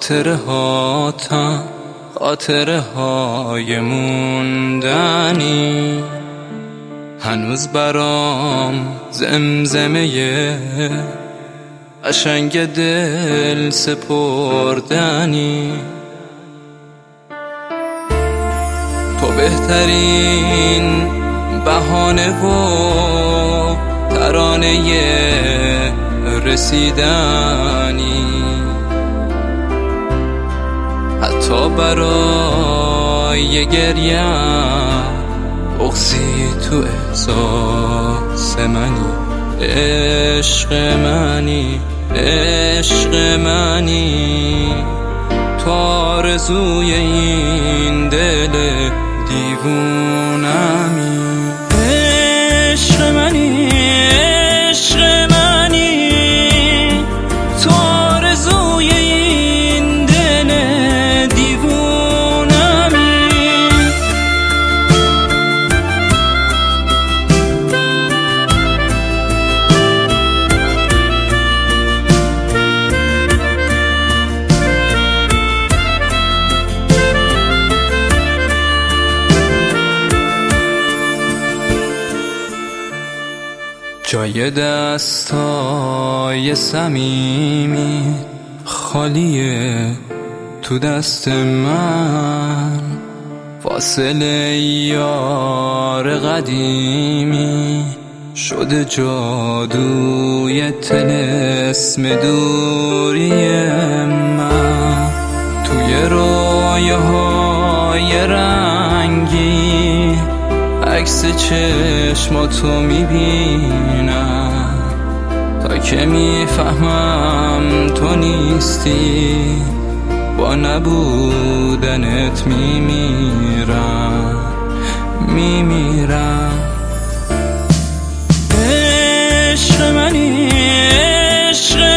خاطره های موندنی، هنوز برام زمزمه قشنگ دل سپردنی. تو بهترین بهانه و ترانه رسیدنی، حتی برای گریم بغضی تو احساس منی. عشق منی تو آرزوی این دل دیوونمی. عشق منی تو آرزوی این دل دیوونمی. جای دستای صمیمی خالیه تو دست من، فاصله یار قدیمی شده جادوی طلسم دوری من. توی رویاهای رنگی عکس چشماتو میبینم، تا که میفهمم تو نیستی، با نبودنت میمیرم. عشق منی